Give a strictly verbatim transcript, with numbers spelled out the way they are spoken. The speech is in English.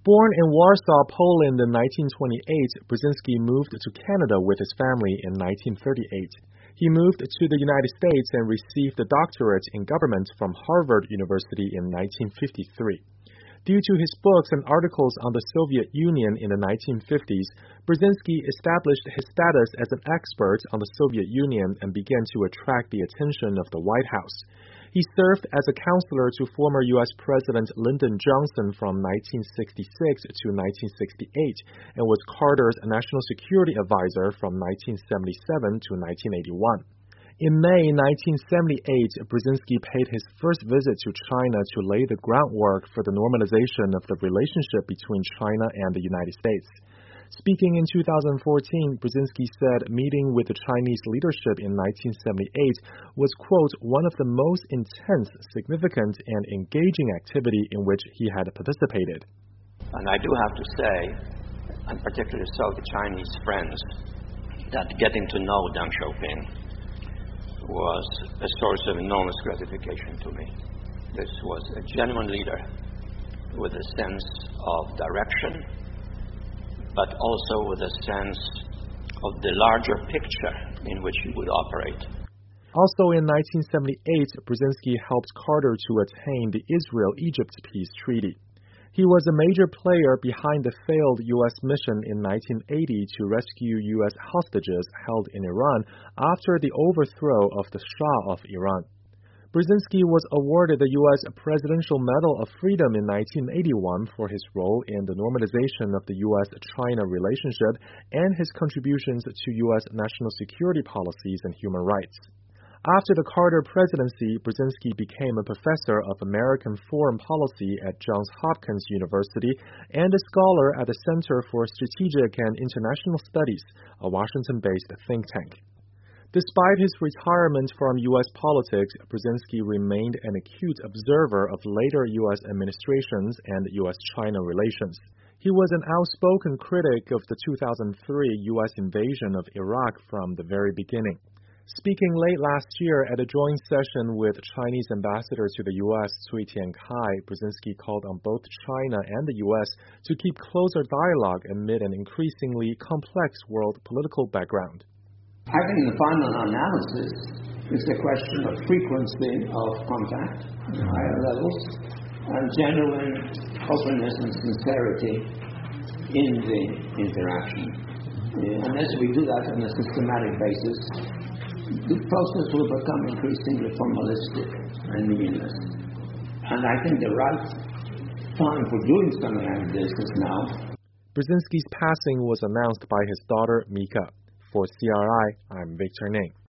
Born in Warsaw, Poland in nineteen twenty-eight, Brzezinski moved to Canada with his family in nineteen thirty-eight. He moved to the United States and received a doctorate in government from Harvard University in nineteen fifty-three. Due to his books and articles on the Soviet Union in the nineteen fifties, Brzezinski established his status as an expert on the Soviet Union and began to attract the attention of the White House. He served as a counselor to former U S President Lyndon Johnson from nineteen sixty-six to nineteen sixty-eight and was Carter's national security advisor from nineteen seventy-seven to nineteen eighty-one. In May nineteen seventy-eight, Brzezinski paid his first visit to China to lay the groundwork for the normalization of the relationship between China and the United States. Speaking in two thousand fourteen, Brzezinski said meeting with the Chinese leadership in nineteen seventy-eight was, quote, one of the most intense, significant, and engaging activity in which he had participated. And I do have to say, and particularly so the Chinese friends, that getting to know Deng Xiaoping was a source of enormous gratification to me. This was a genuine leader with a sense of direction, but also with a sense of the larger picture in which he would operate. Also in nineteen seventy-eight, Brzezinski helped Carter to attain the Israel-Egypt peace treaty. He was a major player behind the failed U S mission in nineteen eighty to rescue U S hostages held in Iran after the overthrow of the Shah of Iran. Brzezinski was awarded the U S Presidential Medal of Freedom in nineteen eighty-one for his role in the normalization of the U S China relationship and his contributions to U S national security policies and human rights. After the Carter presidency, Brzezinski became a professor of American foreign policy at Johns Hopkins University and a scholar at the Center for Strategic and International Studies, a Washington-based think tank. Despite his retirement from U S politics, Brzezinski remained an acute observer of later U S administrations and U S China relations. He was an outspoken critic of the two thousand three U S invasion of Iraq from the very beginning. Speaking late last year at a joint session with Chinese ambassador to the U S, Cui Tiankai, Brzezinski called on both China and the U S to keep closer dialogue amid an increasingly complex world political background. I think the final analysis is a question of frequency of contact at higher levels and genuine openness and sincerity in the interaction. Yeah, unless we do that on a systematic basis, the process will become increasingly formalistic and meaningless. And I think the right time for doing something like this is now. Brzezinski's passing was announced by his daughter, Mika. For C R I, I'm Victor Ning.